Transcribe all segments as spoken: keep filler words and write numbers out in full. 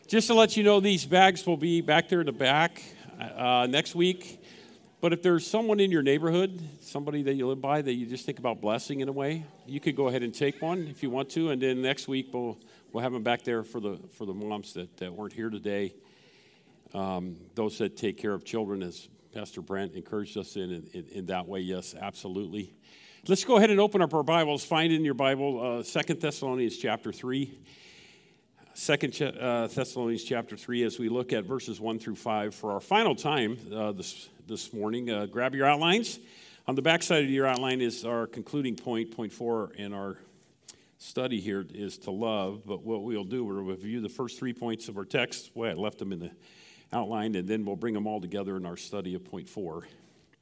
Just to let you know, these bags will be back there in the back uh, next week. But if there's someone in your neighborhood, somebody that you live by that you just think about blessing in a way, you could go ahead and take one if you want to. And then next week we'll we'll have them back there for the for the moms that, that weren't here today. Um, those that take care of children, as Pastor Brent encouraged us in, in, in that way. Yes, absolutely. Let's go ahead and open up our Bibles. Find in your Bible uh, Second Thessalonians chapter three. Second uh, Thessalonians chapter three, as we look at verses one through five for our final time uh, this this morning. Uh, grab your outlines. On the back side of your outline is our concluding point, point four, in our study here is to love. But what we'll do, we'll review the first three points of our text. Well, I left them in the outline, and then we'll bring them all together in our study of point four.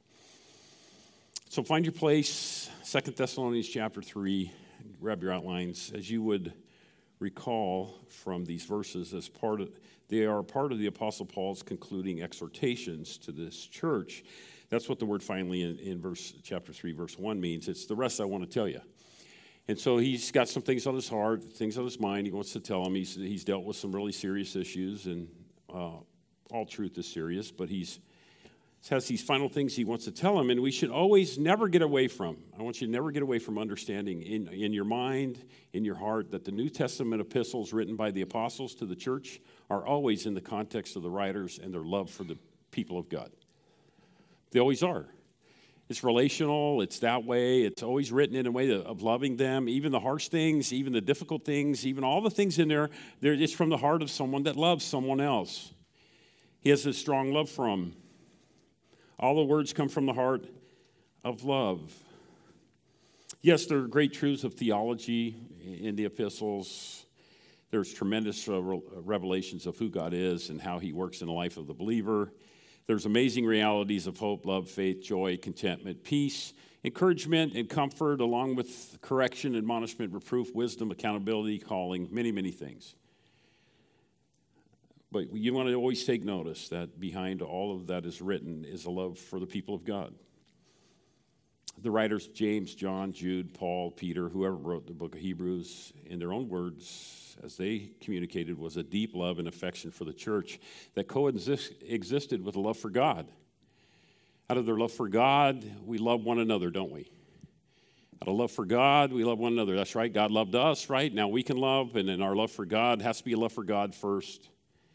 So find your place, Second Thessalonians chapter three. Grab your outlines. As you would recall from these verses, as part of they are part of the Apostle Paul's concluding exhortations to this church. That's what the word finally in, in verse chapter three, verse one means. It's the rest I want to tell you. And so he's got some things on his heart, things on his mind. He wants to tell them. He's he's dealt with some really serious issues, and uh, all truth is serious, but he's has these final things he wants to tell them, and we should always never get away from. I want you to never get away from understanding in, in your mind, in your heart, that the New Testament epistles written by the apostles to the church are always in the context of the writers and their love for the people of God. They always are. It's relational. It's that way. It's always written in a way of loving them, even the harsh things, even the difficult things, even all the things in there. It's from the heart of someone that loves someone else. He has a strong love for them. All the words come from the heart of love. Yes, there are great truths of theology in the epistles. There's tremendous uh, revelations of who God is and how he works in the life of the believer. There's amazing realities of hope, love, faith, joy, contentment, peace, encouragement, and comfort, along with correction, admonishment, reproof, wisdom, accountability, calling, many, many things. But you want to always take notice that behind all of that is written is a love for the people of God. The writers, James, John, Jude, Paul, Peter, whoever wrote the book of Hebrews, in their own words, as they communicated, was a deep love and affection for the church that coexisted with a love for God. Out of their love for God, we love one another, don't we? Out of love for God, we love one another. That's right. God loved us, right? Now we can love, and then our love for God has to be a love for God first.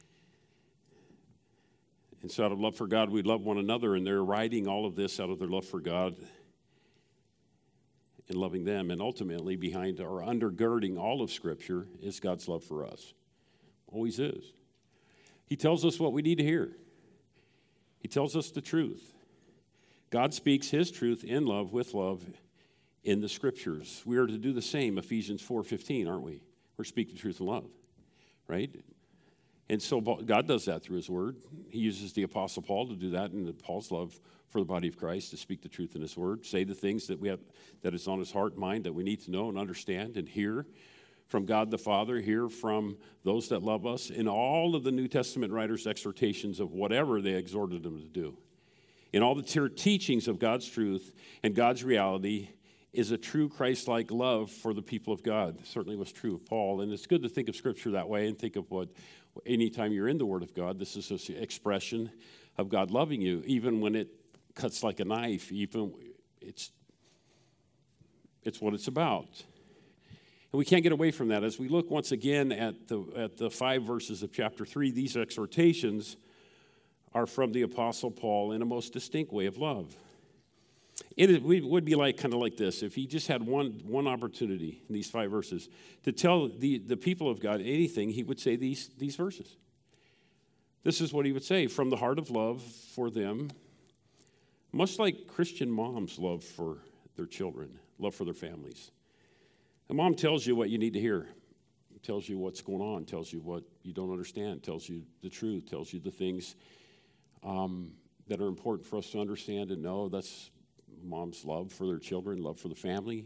And so out of love for God, we love one another, and they're writing all of this out of their love for God and loving them. And ultimately, behind or undergirding all of Scripture is God's love for us. Always is. He tells us what we need to hear. He tells us the truth. God speaks his truth in love, with love, in the Scriptures. We are to do the same, Ephesians four fifteen, aren't we? We're speaking the truth in love, right? And so God does that through his word. He uses the Apostle Paul to do that, and Paul's love for the body of Christ to speak the truth in his word, say the things that we have, that is on his heart and mind that we need to know and understand and hear from God the Father, hear from those that love us, in all of the New Testament writers' exhortations of whatever they exhorted them to do. In all the te- teachings of God's truth and God's reality is a true Christ-like love for the people of God. It certainly was true of Paul, and it's good to think of Scripture that way and think of what, anytime you're in the Word of God, this is an expression of God loving you, even when it cuts like a knife, even it's, it's what it's about. And we can't get away from that. As we look once again at the, at the five verses of chapter three, these exhortations are from the Apostle Paul in a most distinct way of love. It would be like kind of like this. If he just had one, one opportunity in these five verses to tell the, the people of God anything, he would say these, these verses. This is what he would say, from the heart of love for them, much like Christian moms love for their children, love for their families. A mom tells you what you need to hear, tells you what's going on, tells you what you don't understand, tells you the truth, tells you the things um, that are important for us to understand and know. That's mom's love for their children, love for the family.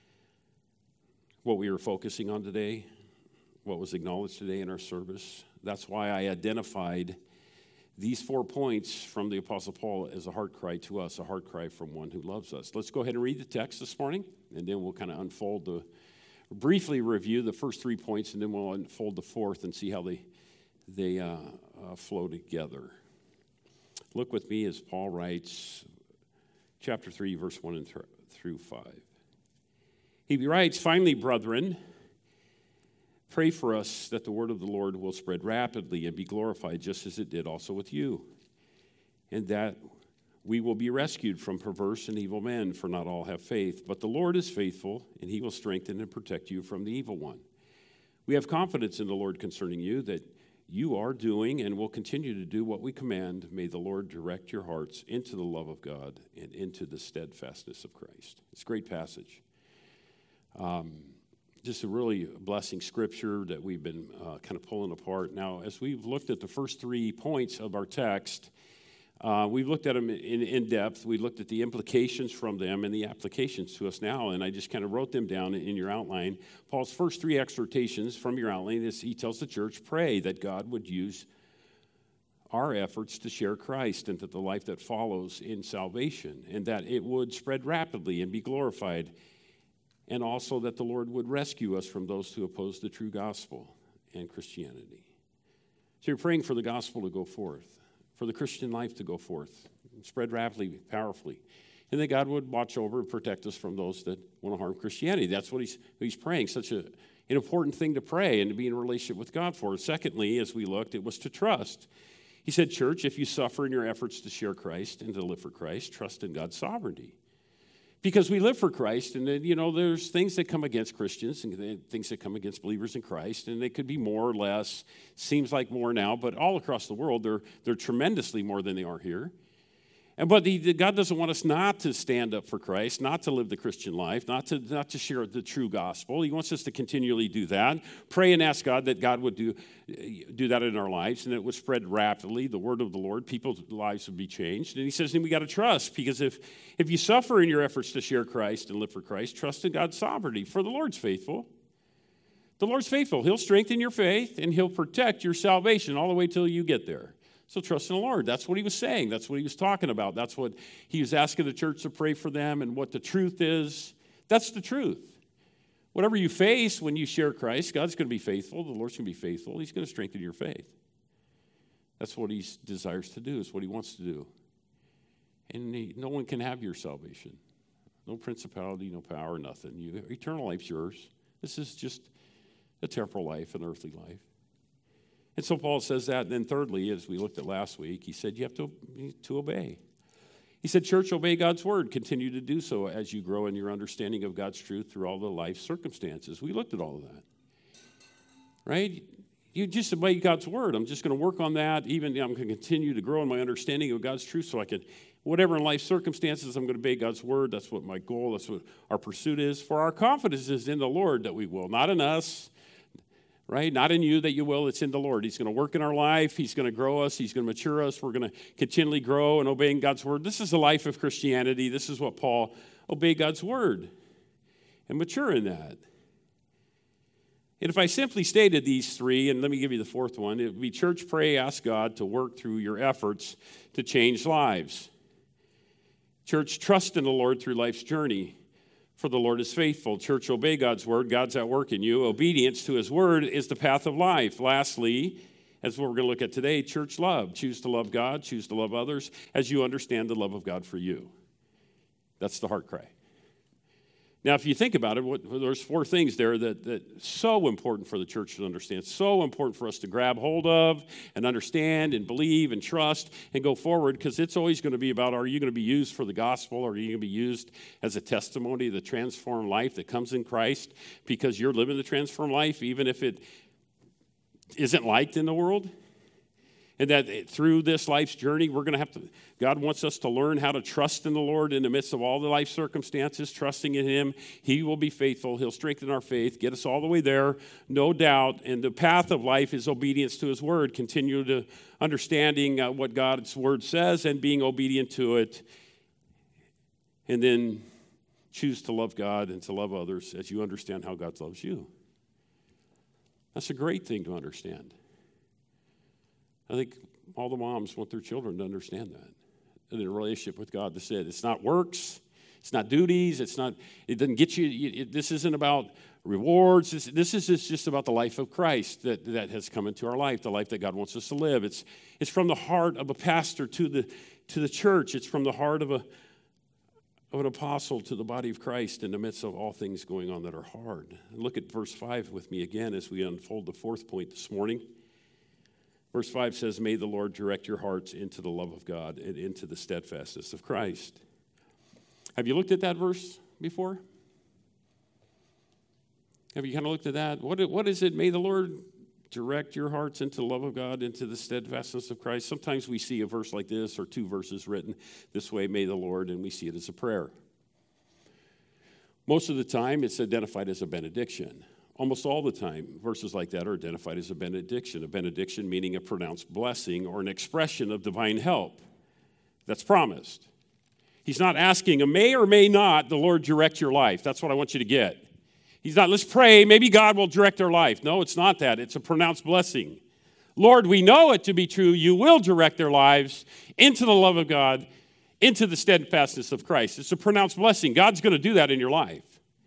What we were focusing on today, what was acknowledged today in our service. That's why I identified these four points from the Apostle Paul as a heart cry to us, a heart cry from one who loves us. Let's go ahead and read the text this morning, and then we'll kind of unfold the, briefly review the first three points, and then we'll unfold the fourth and see how they they uh, uh, flow together. Look with me as Paul writes, chapter three, verse one and th- through five. He writes, "Finally, brethren, pray for us that the word of the Lord will spread rapidly and be glorified just as it did also with you, and that we will be rescued from perverse and evil men, for not all have faith. But the Lord is faithful, and he will strengthen and protect you from the evil one. We have confidence in the Lord concerning you, that you are doing and will continue to do what we command. May the Lord direct your hearts into the love of God and into the steadfastness of Christ." It's a great passage. Um, just a really blessing scripture that we've been uh, kind of pulling apart. Now, as we've looked at the first three points of our text, Uh, we've looked at them in, in depth. We looked at the implications from them and the applications to us now, and I just kind of wrote them down in your outline. Paul's first three exhortations from your outline is he tells the church, pray that God would use our efforts to share Christ and that the life that follows in salvation, and that it would spread rapidly and be glorified, and also that the Lord would rescue us from those who oppose the true gospel and Christianity. So you're praying for the gospel to go forth, for the Christian life to go forth, spread rapidly, powerfully. And that God would watch over and protect us from those that want to harm Christianity. That's what he's, he's praying, such a, an important thing to pray and to be in a relationship with God for. Secondly, as we looked, it was to trust. He said, church, if you suffer in your efforts to share Christ and to live for Christ, trust in God's sovereignty. Because we live for Christ, and then, you know, there's things that come against Christians and things that come against believers in Christ, and they could be more or less, seems like more now, but all across the world, they're, they're tremendously more than they are here. And but the, the, God doesn't want us not to stand up for Christ, not to live the Christian life, not to not to share the true gospel. He wants us to continually do that. Pray and ask God that God would do, do that in our lives, and it would spread rapidly, the word of the Lord. People's lives would be changed. And he says, and we got to trust, because if, if you suffer in your efforts to share Christ and live for Christ, trust in God's sovereignty, for the Lord's faithful. The Lord's faithful. He'll strengthen your faith, and he'll protect your salvation all the way till you get there. So trust in the Lord. That's what he was saying. That's what he was talking about. That's what he was asking the church to pray for them, and what the truth is. That's the truth. Whatever you face when you share Christ, God's going to be faithful. The Lord's going to be faithful. He's going to strengthen your faith. That's what he desires to do. It's what he wants to do. And he, no one can have your salvation. No principality, no power, nothing. You, eternal life's yours. This is just a temporal life, an earthly life. And so Paul says that. And then thirdly, as we looked at last week, he said you have to, to obey. He said, church, obey God's word. Continue to do so as you grow in your understanding of God's truth through all the life circumstances. We looked at all of that. Right? You just obey God's word. I'm just going to work on that. Even I'm going to continue to grow in my understanding of God's truth so I can, whatever in life circumstances, I'm going to obey God's word. That's what my goal, that's what our pursuit is. For our confidence is in the Lord that we will, not in us. Right? Not in you that you will, it's in the Lord. He's going to work in our life. He's going to grow us. He's going to mature us. We're going to continually grow and obeying God's word. This is the life of Christianity. This is what Paul, obey God's word and mature in that. And if I simply stated these three, and let me give you the fourth one, it would be church, pray, ask God to work through your efforts to change lives. Church, trust in the Lord through life's journey. For the Lord is faithful. Church, obey God's word. God's at work in you. Obedience to his word is the path of life. Lastly, as what we're going to look at today, church love. Choose to love God. Choose to love others as you understand the love of God for you. That's the heart cry. Now, if you think about it, what, there's four things there that that so important for the church to understand, so important for us to grab hold of and understand and believe and trust and go forward, because it's always going to be about, are you going to be used for the gospel, or are you going to be used as a testimony of the transformed life that comes in Christ because you're living the transformed life, even if it isn't liked in the world? And that through this life's journey, we're going to have to, God wants us to learn how to trust in the Lord in the midst of all the life circumstances, trusting in him. He will be faithful. He'll strengthen our faith, get us all the way there, no doubt. And the path of life is obedience to his word. Continue to understanding uh, what God's word says and being obedient to it. And then choose to love God and to love others as you understand how God loves you. That's a great thing to understand. I think all the moms want their children to understand that. And in a relationship with God, they said it's not works, It's not duties. It's not, it doesn't get you, it, this isn't about rewards. This, this is just, just about the life of Christ that, that has come into our life, the life that God wants us to live. It's, it's from the heart of a pastor to the, to the church. It's from the heart of, a, of an apostle to the body of Christ in the midst of all things going on that are hard. And look at verse five with me again as we unfold the fourth point this morning. Verse five says, may the Lord direct your hearts into the love of God and into the steadfastness of Christ. Have you looked at that verse before? Have you kind of looked at that? What, what is it? May the Lord direct your hearts into the love of God, into the steadfastness of Christ. Sometimes we see a verse like this or two verses written this way, may the Lord, and we see it as a prayer. Most of the time, it's identified as a benediction. Almost all the time, verses like that are identified as a benediction. A benediction meaning a pronounced blessing or an expression of divine help that's promised. He's not asking, a may or may not the Lord direct your life. That's what I want you to get. He's not, let's pray, maybe God will direct our life. No, it's not that. It's a pronounced blessing. Lord, we know it to be true. You will direct their lives into the love of God, into the steadfastness of Christ. It's a pronounced blessing. God's going to do that in your life,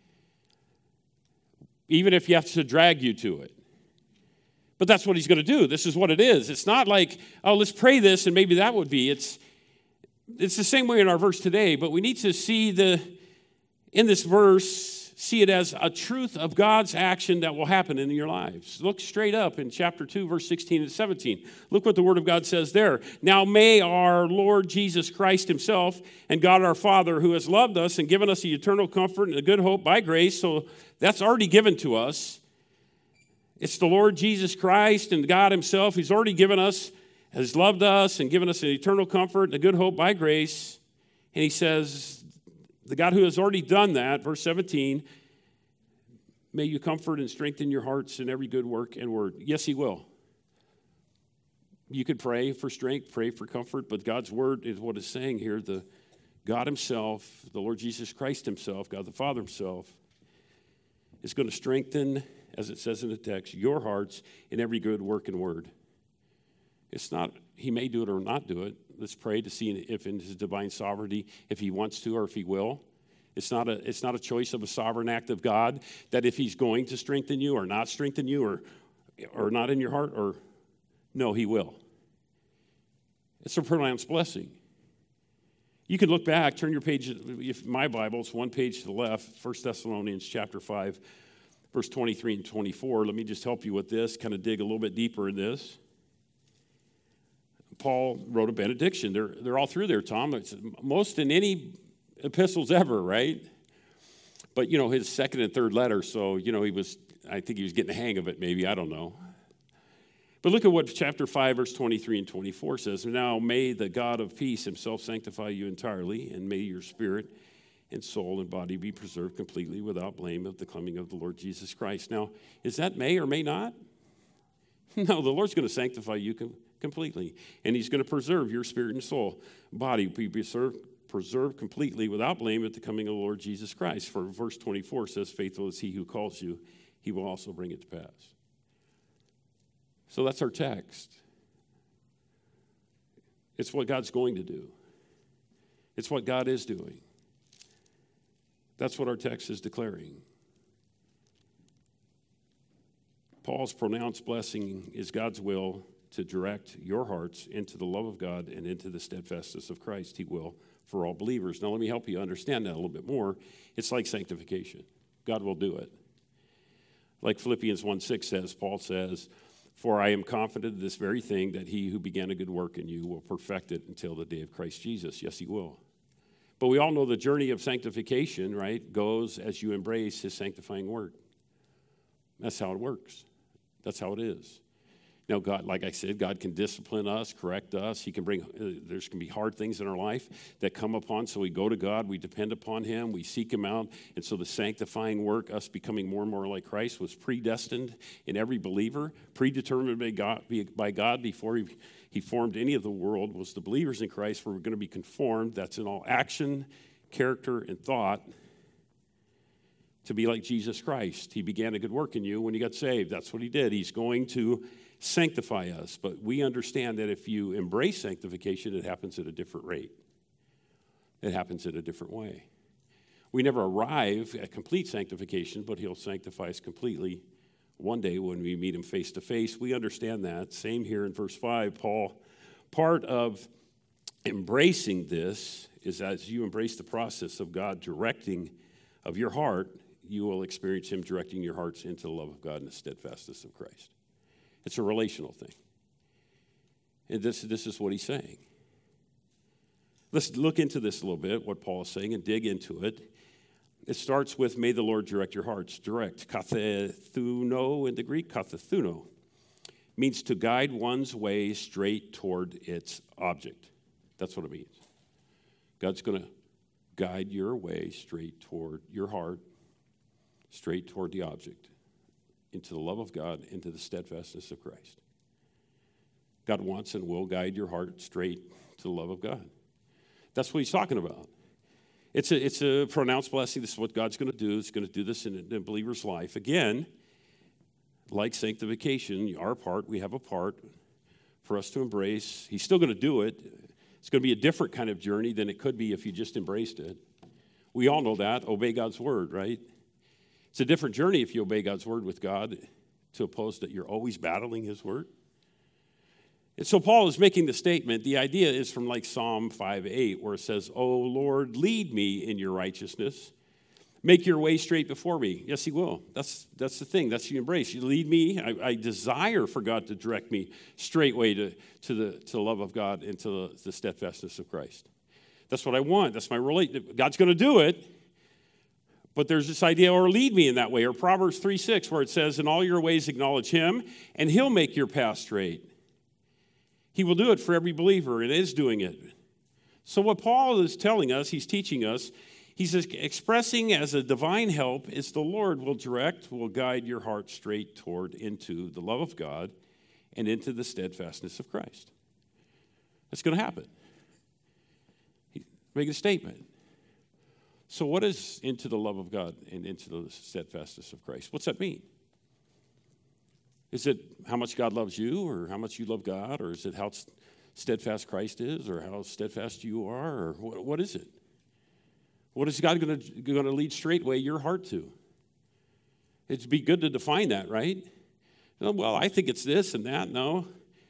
even if he has to drag you to it. But that's what he's going to do. This is what it is. It's not like, oh, let's pray this and maybe that would be. It's it's the same way in our verse today, but we need to see the, in this verse, see it as a truth of God's action that will happen in your lives. Look straight up in chapter two, verse sixteen and seventeen. Look what the Word of God says there. Now may our Lord Jesus Christ himself and God our Father, who has loved us and given us the eternal comfort and a good hope by grace, so that's already given to us. It's the Lord Jesus Christ and God himself. He's already given us, has loved us and given us an eternal comfort and a good hope by grace. And he says, the God who has already done that, verse seventeen, may you comfort and strengthen your hearts in every good work and word. Yes, he will. You could pray for strength, pray for comfort, but God's word is what it's saying here. The God himself, the Lord Jesus Christ himself, God the Father himself, is going to strengthen, as it says in the text, your hearts in every good work and word. It's not, he may do it or not do it. Let's pray to see if in his divine sovereignty, if he wants to or if he will. It's not a, it's not a choice of a sovereign act of God that if he's going to strengthen you or not strengthen you or, or not in your heart, or no, he will. It's a pronounced blessing. You can look back, turn your page, if my Bible, it's one page to the left, First Thessalonians chapter five, verse twenty-three and twenty-four. Let me just help you with this, kind of dig a little bit deeper in this. Paul wrote a benediction. They're, they're all through there, Tom. It's most in any epistles ever, right? But, you know, his second and third letter, so, you know, he was, I think he was getting the hang of it maybe, I don't know. But look at what chapter five, verse twenty-three and twenty-four says. Now may the God of peace himself sanctify you entirely, and may your spirit and soul and body be preserved completely without blame at the coming of the Lord Jesus Christ. Now, is that may or may not? No, the Lord's going to sanctify you completely, and he's going to preserve your spirit and soul, body be preserved, preserved completely without blame at the coming of the Lord Jesus Christ. For verse twenty-four says, faithful is he who calls you, he will also bring it to pass. So that's our text. It's what God's going to do. It's what God is doing. That's what our text is declaring. Paul's pronounced blessing is God's will to direct your hearts into the love of God and into the steadfastness of Christ. He will for all believers. Now, let me help you understand that a little bit more. It's like sanctification. God will do it. Like Philippians one six says, Paul says, for I am confident of this very thing, that he who began a good work in you will perfect it until the day of Christ Jesus. Yes, he will. But we all know the journey of sanctification, right, goes as you embrace his sanctifying word. That's how it works. That's how it is. Now, God, like I said, God can discipline us, correct us. He can bring, uh, there's going to be hard things in our life that come upon, so we go to God, we depend upon him, we seek him out. And so the sanctifying work, us becoming more and more like Christ, was predestined in every believer, predetermined by God, by God before he, he formed any of the world, was the believers in Christ were going to be conformed. That's in all action, character, and thought, to be like Jesus Christ. He began a good work in you when you got saved. That's what he did. He's going to sanctify us. But we understand that if you embrace sanctification, it happens at a different rate. It happens in a different way. We never arrive at complete sanctification, but he'll sanctify us completely one day when we meet him face to face. We understand that. Same here in verse five. Paul, part of embracing this is as you embrace the process of God directing of your heart, you will experience him directing your hearts into the love of God and the steadfastness of Christ. It's a relational thing. And this, this is what he's saying. Let's look into this a little bit, what Paul is saying, and dig into it. It starts with, may the Lord direct your hearts. Direct, kathethuno in the Greek, kathethuno, means to guide one's way straight toward its object. That's what it means. God's going to guide your way straight toward your heart, straight toward the object, into the love of God, into the steadfastness of Christ. God wants and will guide your heart straight to the love of God. That's what he's talking about. It's a, it's a pronounced blessing. This is what God's going to do. He's going to do this in a believer's life. Again, like sanctification, our part, we have a part for us to embrace. He's still going to do it. It's going to be a different kind of journey than it could be if you just embraced it. We all know that. Obey God's word, right? It's a different journey if you obey God's word with God, to oppose that you're always battling his word. And so Paul is making the statement. The idea is from like Psalm five eight, where it says, "O Lord, lead me in your righteousness. Make your way straight before me." Yes, he will. That's that's the thing. That's you embrace. You lead me. I, I desire for God to direct me straightway to, to, the, to the love of God and to the, the steadfastness of Christ. That's what I want. That's my relate. God's going to do it. But there's this idea, or lead me in that way. Or Proverbs three six, where it says, "In all your ways acknowledge him, and he'll make your path straight." He will do it for every believer, and is doing it. So what Paul is telling us, he's teaching us, he's expressing as a divine help is the Lord will direct, will guide your heart straight toward into the love of God and into the steadfastness of Christ. That's going to happen. He's making a statement. So what is into the love of God and into the steadfastness of Christ? What's that mean? Is it how much God loves you, or how much you love God, or is it how steadfast Christ is, or how steadfast you are, or what, what is it? What is God going to going to lead straightway your heart to? It'd be good to define that, right? Well, I think it's this and that. No.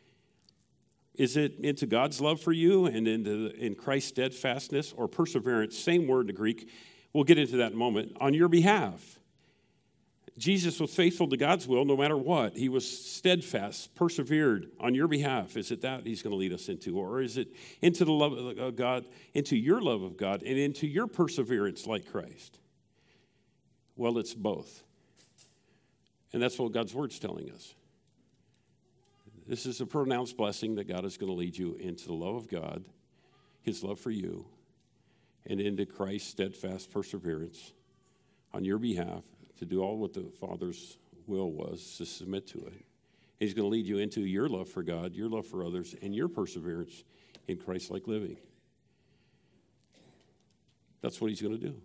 Is it into God's love for you and into in Christ's steadfastness or perseverance? Same word in the Greek. We'll get into that in a moment. On your behalf. Jesus was faithful to God's will no matter what. He was steadfast, persevered on your behalf. Is it that he's going to lead us into? Or is it into the love of God, into your love of God, and into your perseverance like Christ? Well, it's both. And that's what God's word's telling us. This is a pronounced blessing that God is going to lead you into the love of God, his love for you, and into Christ's steadfast perseverance on your behalf, to do all what the Father's will was, to submit to it. He's going to lead you into your love for God, your love for others, and your perseverance in Christ-like living. That's what he's going to do.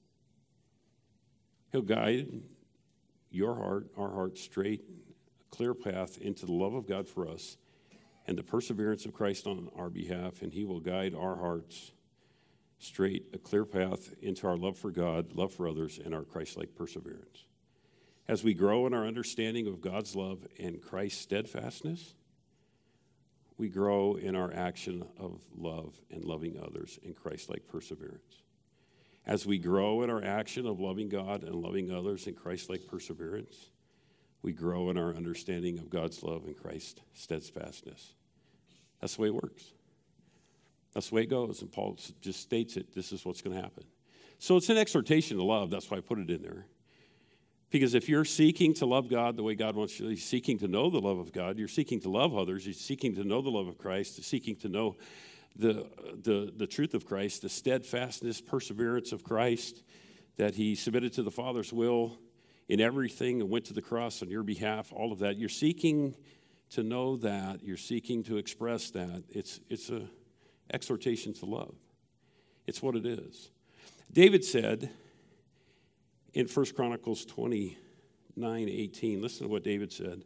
He'll guide your heart, our heart, straight, a clear path into the love of God for us and the perseverance of Christ on our behalf, and he will guide our hearts straight, a clear path into our love for God, love for others, and our Christ-like perseverance. As we grow in our understanding of God's love and Christ's steadfastness, we grow in our action of love and loving others in Christ-like perseverance. As we grow in our action of loving God and loving others in Christ-like perseverance, we grow in our understanding of God's love and Christ's steadfastness. That's the way it works. That's the way it goes, and Paul just states it. This is what's going to happen. So it's an exhortation to love. That's why I put it in there. Because if you're seeking to love God the way God wants you, you're seeking to know the love of God, you're seeking to love others, you're seeking to know the love of Christ, you're seeking to know the, the, the truth of Christ, the steadfastness, perseverance of Christ, that he submitted to the Father's will in everything and went to the cross on your behalf, all of that. You're seeking to know that. You're seeking to express that. It's, it's a exhortation to love. It's what it is. David said in First Chronicles twenty-nine eighteen, listen to what David said.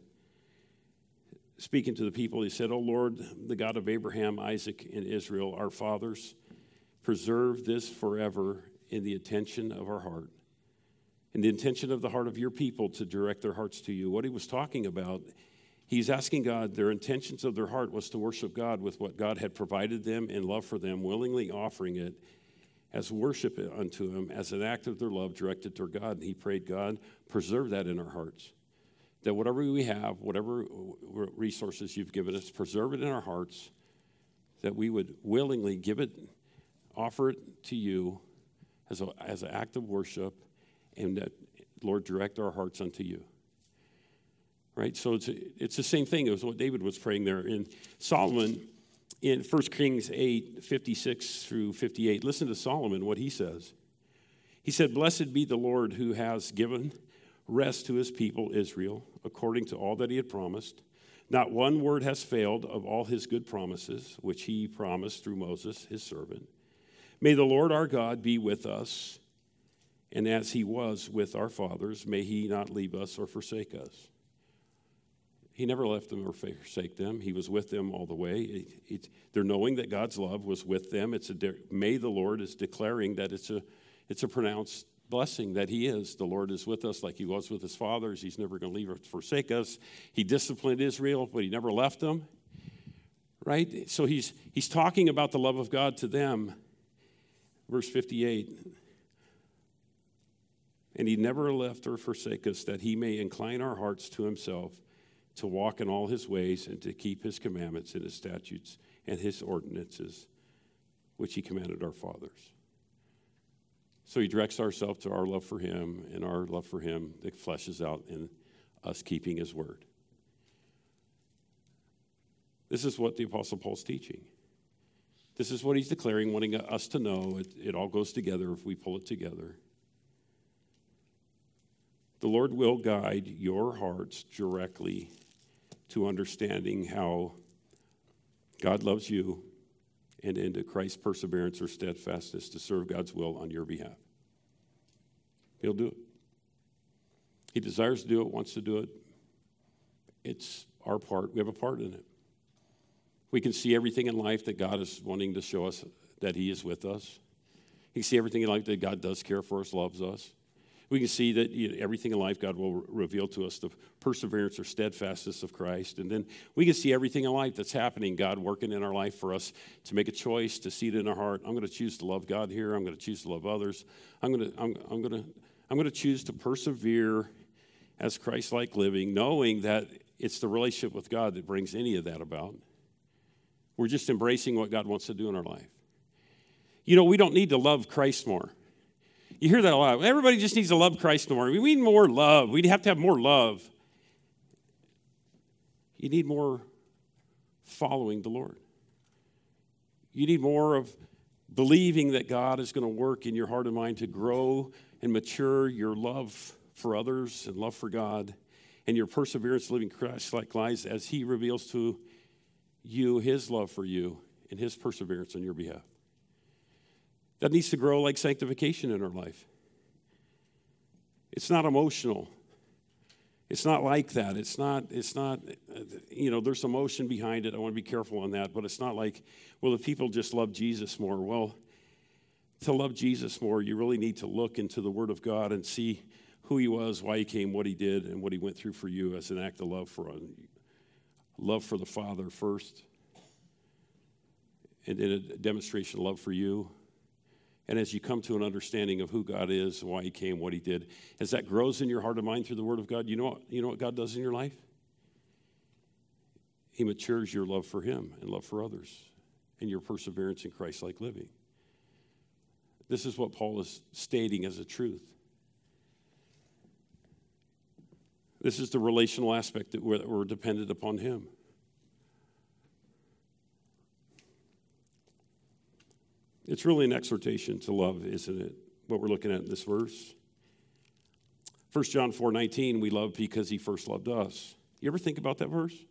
Speaking to the people, he said, "O Lord, the God of Abraham, Isaac, and Israel, our fathers, preserve this forever in the attention of our heart, in the intention of the heart of your people to direct their hearts to you. What he was talking about, he's asking God, their intentions of their heart was to worship God with what God had provided them in love for them, willingly offering it as worship unto him, as an act of their love directed toward God. And he prayed, God, preserve that in our hearts. That whatever we have, whatever resources you've given us, preserve it in our hearts, that we would willingly give it, offer it to you as, a, as an act of worship, and that, Lord, direct our hearts unto you. Right? So it's, it's the same thing as what David was praying there. In Solomon, in First Kings eight, fifty-six through fifty-eight, listen to Solomon, what he says. He said, blessed be the Lord who has given rest to his people Israel, according to all that he had promised. Not one word has failed of all his good promises, which he promised through Moses, his servant. May the Lord our God be with us, and as he was with our fathers, may he not leave us or forsake us. He never left them or forsake them. He was with them all the way. It, it, they're knowing that God's love was with them. It's a de- may the Lord is declaring that it's a it's a pronounced blessing that he is. The Lord is with us like he was with his fathers. He's never going to leave or forsake us. He disciplined Israel, but he never left them. Right? So he's he's talking about the love of God to them. Verse fifty-eight. And he never left or forsake us, that he may incline our hearts to himself, to walk in all his ways and to keep his commandments and his statutes and his ordinances, which he commanded our fathers. So he directs ourselves to our love for him, and our love for him that fleshes out in us keeping his word. This is what the Apostle Paul's teaching. This is what he's declaring, wanting us to know. It, it all goes together if we pull it together. The Lord will guide your hearts directly to understanding how God loves you and into Christ's perseverance or steadfastness to serve God's will on your behalf. He'll do it. He desires to do it, wants to do it. It's our part. We have a part in it. We can see everything in life that God is wanting to show us that he is with us. We can see everything in life that God does care for us, loves us. We can see that you know, everything in life God will re- reveal to us the perseverance or steadfastness of Christ. And then we can see everything in life that's happening, God working in our life for us to make a choice, to see it in our heart. I'm going to choose to love God here. I'm going to choose to love others. I'm going to, I'm, I'm going to, I'm going to choose to persevere as Christ-like living, knowing that it's the relationship with God that brings any of that about. We're just embracing what God wants to do in our life. You know, we don't need to love Christ more. You hear that a lot. Everybody just needs to love Christ more. We need more love. We have to have more love. You need more following the Lord. You need more of believing that God is going to work in your heart and mind to grow and mature your love for others and love for God and your perseverance living Christ-like lives as he reveals to you his love for you and his perseverance on your behalf. That needs to grow like sanctification in our life. It's not emotional. It's not like that. It's not, it's not, you know, there's emotion behind it. I want to be careful on that. But it's not like, well, if people just love Jesus more. Well, to love Jesus more, you really need to look into the Word of God and see who he was, why he came, what he did, and what he went through for you as an act of love for love for the Father first, and then a demonstration of love for you. And as you come to an understanding of who God is, why he came, what he did, as that grows in your heart and mind through the Word of God, you know what, you know what God does in your life? He matures your love for him and love for others and your perseverance in Christ-like living. This is what Paul is stating as a truth. This is the relational aspect that we're, that we're dependent upon him. It's really an exhortation to love, isn't it? What we're looking at in this verse. First John four nineteen, we love because he first loved us. You ever think about that verse?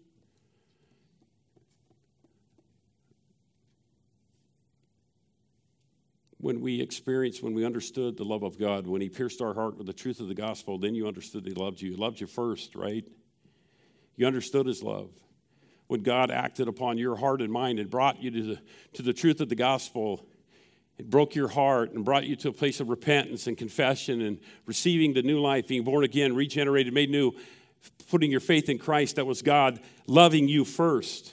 When we experienced, when we understood the love of God, when he pierced our heart with the truth of the gospel, then you understood he loved you. He loved you first, right? You understood his love. When God acted upon your heart and mind and brought you to the, to the truth of the gospel, It broke your heart and brought you to a place of repentance and confession and receiving the new life, being born again, regenerated, made new, putting your faith in Christ. That was God loving you first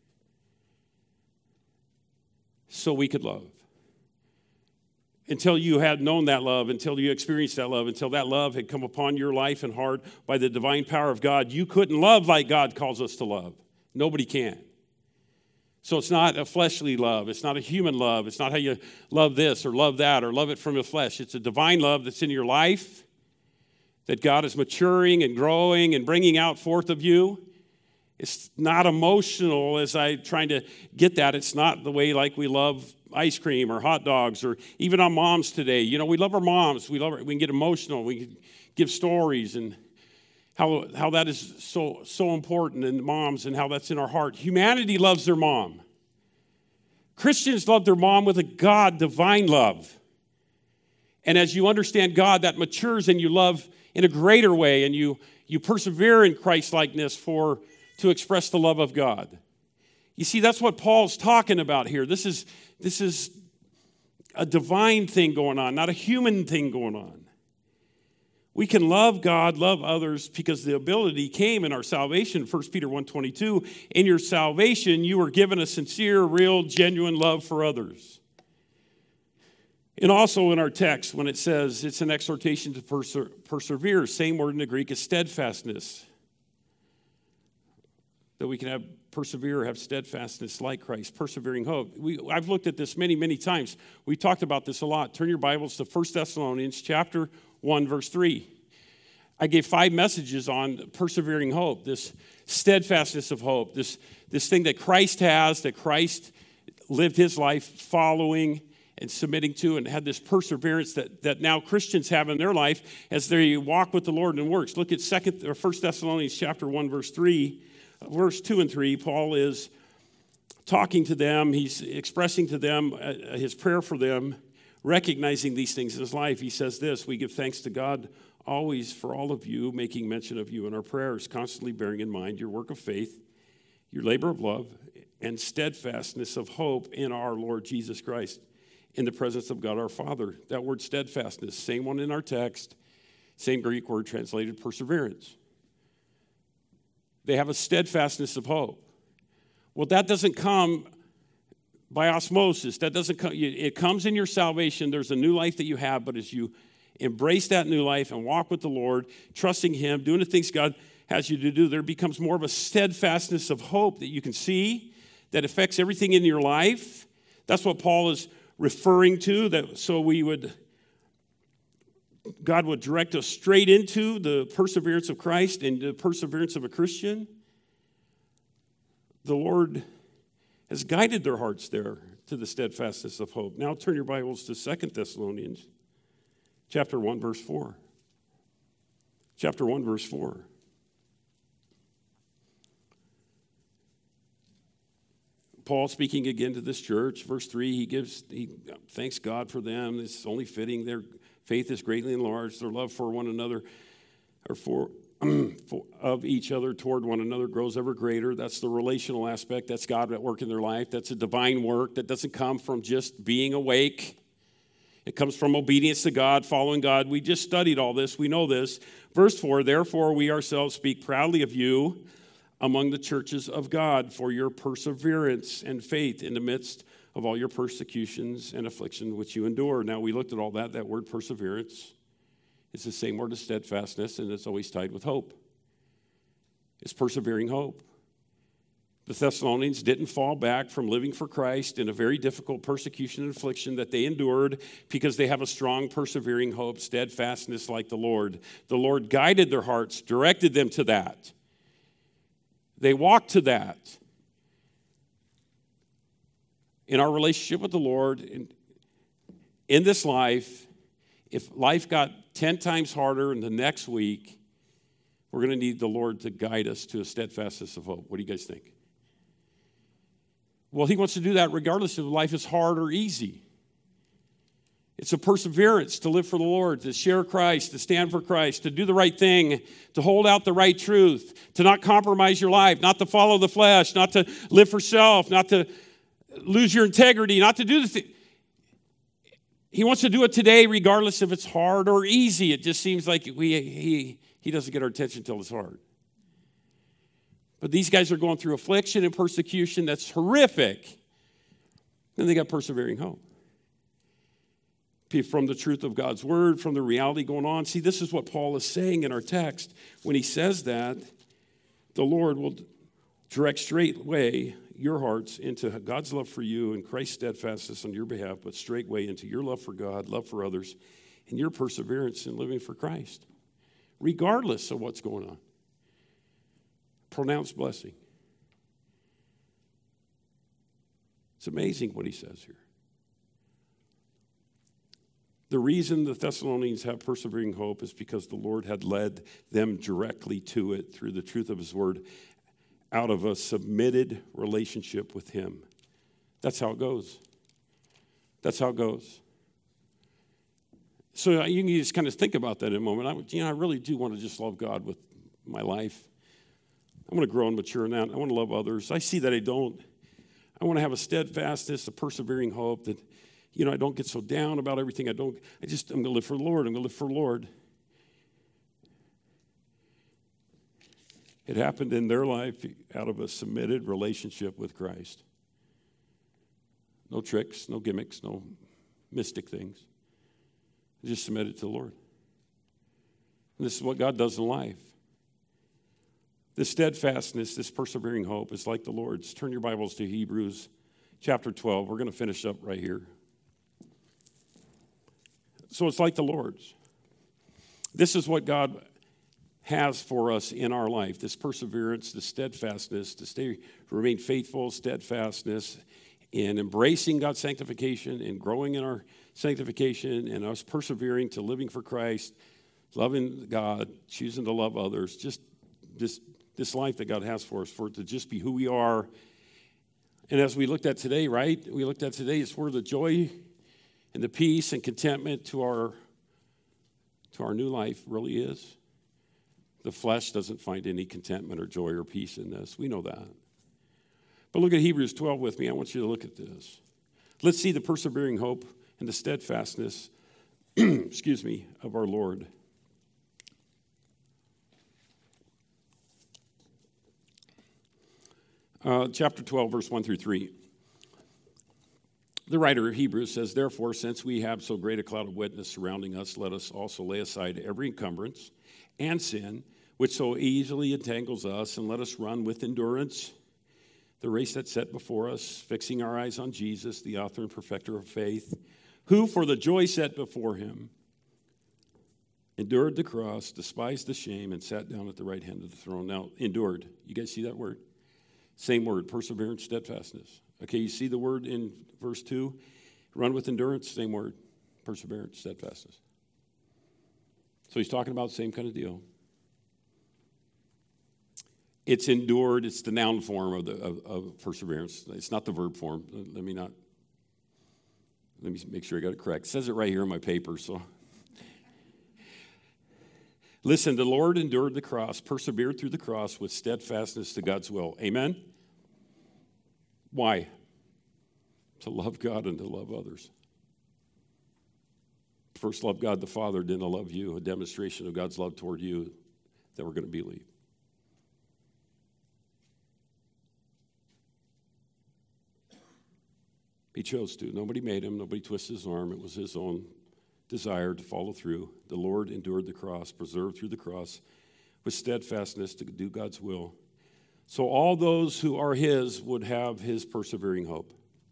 so we could love. Until you had known that love, until you experienced that love, until that love had come upon your life and heart by the divine power of God, you couldn't love like God calls us to love. Nobody can. So it's not a fleshly love. It's not a human love. It's not how you love this or love that or love it from the flesh. It's a divine love that's in your life that God is maturing and growing and bringing out forth of you. It's not emotional as I trying to get that. It's not the way like we love ice cream or hot dogs or even our moms today. You know, we love our moms. We love her. We can get emotional. We can give stories and how, how that is so, so important in moms and how that's in our heart. Humanity loves their mom. Christians love their mom with a God divine love. And as you understand God, that matures and you love in a greater way and you, you persevere in Christ-likeness for to express the love of God. You see, that's what Paul's talking about here. This is, this is a divine thing going on, not a human thing going on. We can love God, love others, because the ability came in our salvation. First Peter one twenty-two, in your salvation, you were given a sincere, real, genuine love for others. And also in our text, when it says it's an exhortation to perse- persevere, same word in the Greek is steadfastness. That we can have persevere, have steadfastness like Christ, persevering hope. We, I've looked at this many, many times. We've talked about this a lot. Turn your Bibles to First Thessalonians chapter one, verse three. I gave five messages on persevering hope, this steadfastness of hope, this, this thing that Christ has, that Christ lived his life following and submitting to and had this perseverance that, that now Christians have in their life as they walk with the Lord and works. Look at second or First Thessalonians chapter one, verse three. Verse two and three, Paul is talking to them. He's expressing to them uh, his prayer for them, recognizing these things in his life. He says this, we give thanks to God always for all of you, making mention of you in our prayers, constantly bearing in mind your work of faith, your labor of love, and steadfastness of hope in our Lord Jesus Christ, in the presence of God our Father. That word steadfastness, same one in our text, same Greek word translated perseverance. They have a steadfastness of hope. Well, that doesn't come by osmosis. That doesn't come, it comes in your salvation. There's a new life that you have, but as you embrace that new life and walk with the Lord, trusting him, doing the things God has you to do, there becomes more of a steadfastness of hope that you can see that affects everything in your life. That's what Paul is referring to, that so we would God would direct us straight into the perseverance of Christ and the perseverance of a Christian. The Lord has guided their hearts there to the steadfastness of hope. Now turn your Bibles to Second Thessalonians chapter one, verse four. Chapter one, verse four. Paul speaking again to this church, verse three, he gives, he thanks God for them. It's only fitting. Their faith is greatly enlarged. Their love for one another, or for, for of each other toward one another, grows ever greater. That's the relational aspect. That's God at work in their life. That's a divine work that doesn't come from just being awake. It comes from obedience to God, following God. We just studied all this. We know this. Verse four, therefore we ourselves speak proudly of you among the churches of God for your perseverance and faith in the midst of all your persecutions and affliction which you endure. Now, we looked at all that. That word perseverance is the same word as steadfastness, and it's always tied with hope. It's persevering hope. The Thessalonians didn't fall back from living for Christ in a very difficult persecution and affliction that they endured because they have a strong, persevering hope, steadfastness like the Lord. The Lord guided their hearts, directed them to that. They walked to that. In our relationship with the Lord, in, in this life, if life got ten times harder in the next week, we're going to need the Lord to guide us to a steadfastness of hope. What do you guys think? Well, he wants to do that regardless if life is hard or easy. It's a perseverance to live for the Lord, to share Christ, to stand for Christ, to do the right thing, to hold out the right truth, to not compromise your life, not to follow the flesh, not to live for self, not to lose your integrity, not to do the thing. He wants to do it today regardless if it's hard or easy. It just seems like we, he, he doesn't get our attention until it's hard. But these guys are going through affliction and persecution that's horrific. And they got persevering hope. From the truth of God's word, from the reality going on. See, this is what Paul is saying in our text. When he says that, the Lord will direct straightway your hearts into God's love for you and Christ's steadfastness on your behalf, but straightway into your love for God, love for others, and your perseverance in living for Christ, regardless of what's going on. Pronounced blessing. It's amazing what he says here. The reason the Thessalonians have persevering hope is because the Lord had led them directly to it through the truth of his word out of a submitted relationship with him. That's how it goes. That's how it goes. So you can just kind of think about that in a moment. I, you know, I really do want to just love God with my life. I want to grow and mature in that. I want to love others. I see that I don't. I want to have a steadfastness, a persevering hope that, you know, I don't get so down about everything. I don't, I just, I'm going to live for the Lord. I'm going to live for the Lord. It happened in their life out of a submitted relationship with Christ. No tricks, no gimmicks, no mystic things. They just submitted to the Lord. And this is what God does in life. This steadfastness, this persevering hope is like the Lord's. Turn your Bibles to Hebrews chapter twelve. We're going to finish up right here. So it's like the Lord's. This is what God has for us in our life, this perseverance, this steadfastness, to stay, remain faithful, steadfastness in embracing God's sanctification and growing in our sanctification and us persevering to living for Christ, loving God, choosing to love others, just this, this life that God has for us, for it to just be who we are. And as we looked at today, right, we looked at today, it's where the joy and the peace and contentment to our, to our new life really is. The flesh doesn't find any contentment or joy or peace in this. We know that. But look at Hebrews twelve with me. I want you to look at this. Let's see the persevering hope and the steadfastness, excuse me, of our Lord. Uh, chapter twelve, verse one through three. The writer of Hebrews says, therefore, since we have so great a cloud of witness surrounding us, let us also lay aside every encumbrance and sin, which so easily entangles us, and let us run with endurance the race that's set before us, fixing our eyes on Jesus, the author and perfecter of faith, who for the joy set before him endured the cross, despised the shame, and sat down at the right hand of the throne. Now, endured, you guys see that word? Same word, perseverance, steadfastness. Okay, you see the word in verse two? Run with endurance, same word, perseverance, steadfastness. So he's talking about the same kind of deal. It's endured. It's the noun form of, the, of, of perseverance. It's not the verb form. Let me not, let me make sure I got it correct. It says it right here in my paper, so. Listen, the Lord endured the cross, persevered through the cross with steadfastness to God's will. Amen? Why? To love God and to love others. First love God the Father, then to love you, a demonstration of God's love toward you that we're going to believe. He chose to. Nobody made him. Nobody twisted his arm. It was his own desire to follow through. The Lord endured the cross, preserved through the cross with steadfastness to do God's will. So all those who are his would have his persevering hope.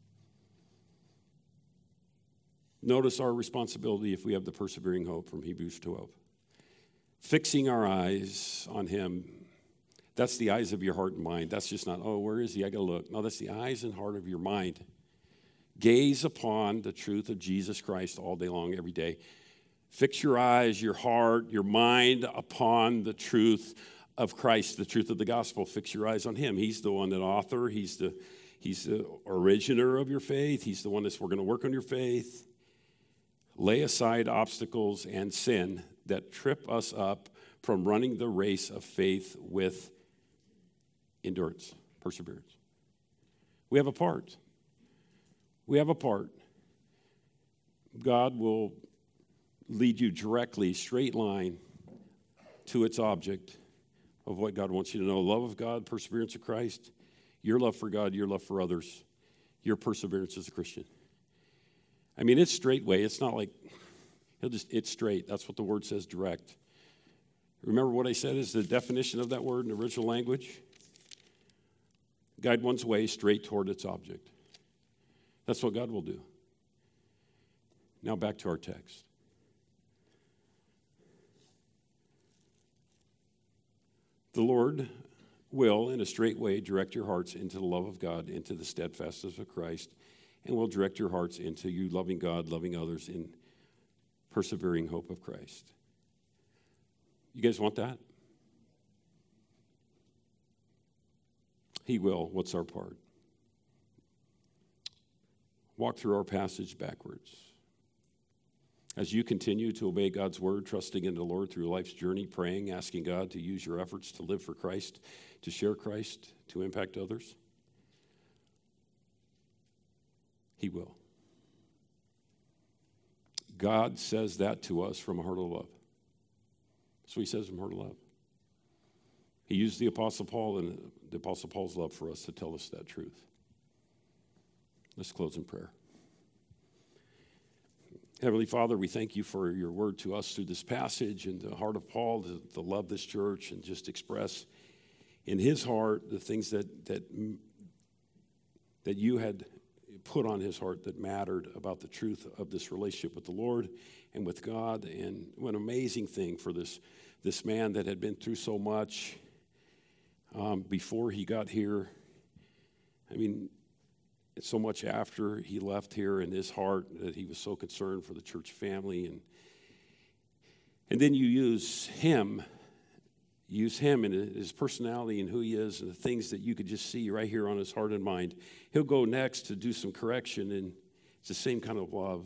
Notice our responsibility if we have the persevering hope from Hebrews twelve. Fixing our eyes on him. That's the eyes of your heart and mind. That's just not, oh, where is he? I got to look. No, that's the eyes and heart of your mind. Gaze upon the truth of Jesus Christ all day long, every day. Fix your eyes, your heart, your mind upon the truth of Christ, the truth of the gospel. Fix your eyes on him. He's the one that author. He's the, he's the originator of your faith. He's the one that's, we're going to work on your faith. Lay aside obstacles and sin that trip us up from running the race of faith with endurance, perseverance. We have a part. We have a part. God will lead you directly, straight line, to its object of what God wants you to know. Love of God, perseverance of Christ, your love for God, your love for others, your perseverance as a Christian. I mean, it's straight way. It's not like, he'll just, it's straight. That's what the word says, direct. Remember what I said is the definition of that word in the original language? Guide one's way straight toward its object. That's what God will do. Now back to our text. The Lord will, in a straight way, direct your hearts into the love of God, into the steadfastness of Christ, and will direct your hearts into you loving God, loving others, in persevering hope of Christ. You guys want that? He will. What's our part? Walk through our passage backwards. As you continue to obey God's word, trusting in the Lord through life's journey, praying, asking God to use your efforts to live for Christ, to share Christ, to impact others, He will. God says that to us from a heart of love. That's what He says from a heart of love. He used the Apostle Paul and the Apostle Paul's love for us to tell us that truth. Let's close in prayer. Heavenly Father, we thank you for your word to us through this passage and the heart of Paul to, to love this church and just express in his heart the things that, that, that you had put on his heart that mattered about the truth of this relationship with the Lord and with God. And what an amazing thing for this, this man that had been through so much um, before he got here. I mean, it's so much after he left here in his heart that he was so concerned for the church family. And and then you use him, use him and his personality and who he is and the things that you could just see right here on his heart and mind. He'll go next to do some correction, and it's the same kind of love.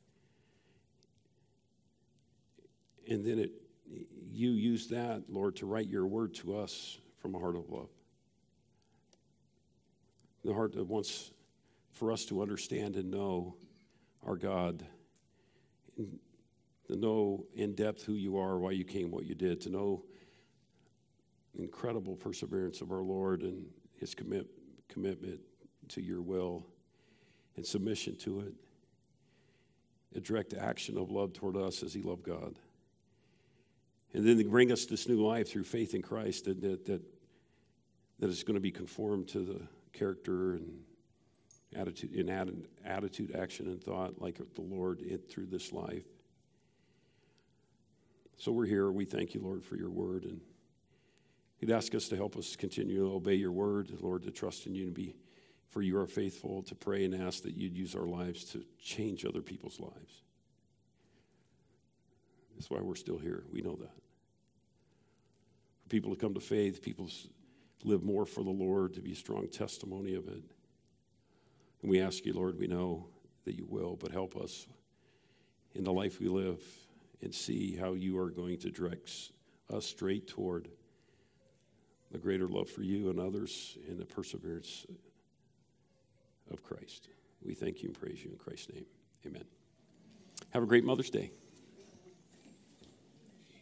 And then it, you use that, Lord, to write your word to us from a heart of love. The heart that wants for us to understand and know our God, to know in depth who you are, why you came, what you did, to know incredible perseverance of our Lord and his commit, commitment to your will and submission to it, a direct action of love toward us as he loved God. And then to bring us this new life through faith in Christ that, that, that, that is going to be conformed to the character and attitude, in attitude, action, and thought like the Lord in, through this life. So we're here. We thank you, Lord, for your word. And you'd ask us to help us continue to obey your word, Lord, to trust in you and be, for you are faithful, to pray and ask that you'd use our lives to change other people's lives. That's why we're still here. We know that. For people to come to faith, people to live more for the Lord, to be a strong testimony of it. And we ask you, Lord, we know that you will, but help us in the life we live and see how you are going to direct us straight toward the greater love for you and others and the perseverance of Christ. We thank you and praise you in Christ's name. Amen. Have a great Mother's Day.